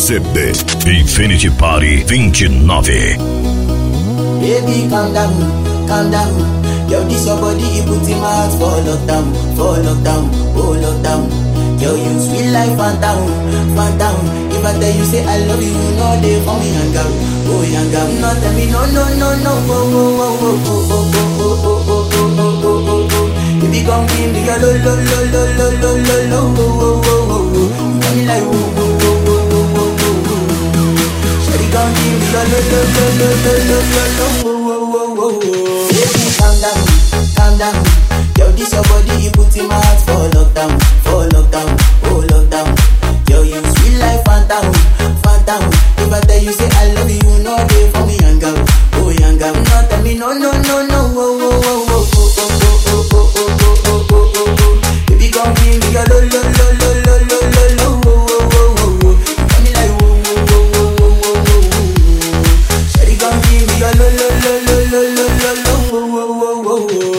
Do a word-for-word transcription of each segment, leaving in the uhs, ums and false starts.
C D Infinity Party vinte e nove. Baby, calm down, calm down. Yo, this your body, you put in my heart for lockdown, for lockdown, oh lockdown. Yo, you sweet life, phantom, phantom. If I tell you say I love you, you know they for me hang out, oh hang out. No tell me no, no, no, no, oh, oh, oh, oh, oh, oh, oh, oh, oh, oh, oh, oh, oh, oh. Baby, come give me a lo, lo, lo, lo, lo, lo, lo, lo, oh, oh, oh, oh, oh. You got me like oh, oh, oh, oh, oh, oh, oh, oh. Shawty, come give me a lo, lo, lo, lo, lo, lo, lo, lo, oh, oh, oh, oh, oh. Baby, calm down, calm down. Yo, this your body, you put in my heart for lockdown, for lockdown, oh lockdown. Yo, you sweet life, phantom, phantom. If I tell you say I love you, you know they for me hang out, oh hang out. No tell me no, no, no, no, oh, oh, oh, oh, oh, oh, oh, oh, oh, oh, oh, oh, oh. Baby, come give me your lo, lo, lo, lo, lo, lo, lo, lo, oh, oh, oh, oh, oh. You got me like oh, oh, oh, oh, oh, oh, oh, oh. Shawty, come give me your lo, lo, lo, lo, lo, lo, lo, lo, oh, oh, oh, oh, oh.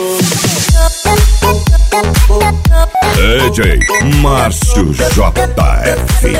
D J Márcio J F.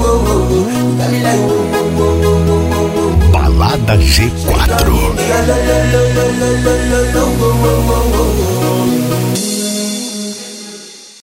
Balada G quatro.